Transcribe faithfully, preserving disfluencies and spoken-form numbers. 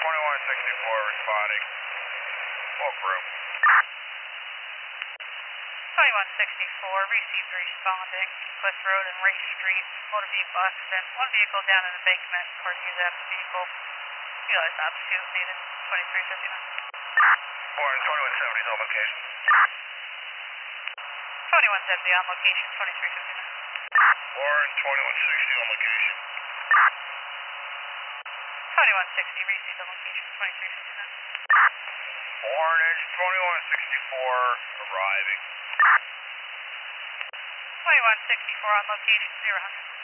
twenty-one sixty-four responding. Full crew. twenty-one sixty-four, received responding. Cliff Road and Race Street, motor vehicle accident. One vehicle down in the embankment, parking is after vehicle. Realized altitude needed, twenty-three fifty-nine. Warren, twenty-one seventy is on location. twenty-one seventy on location, twenty-three fifty-nine. Warren, twenty-one sixty on location. twenty-one sixty, received on location, twenty-three fifty-nine. Warren, it's twenty-one sixty-four arriving. twenty-one sixty-four on location, zero hundred.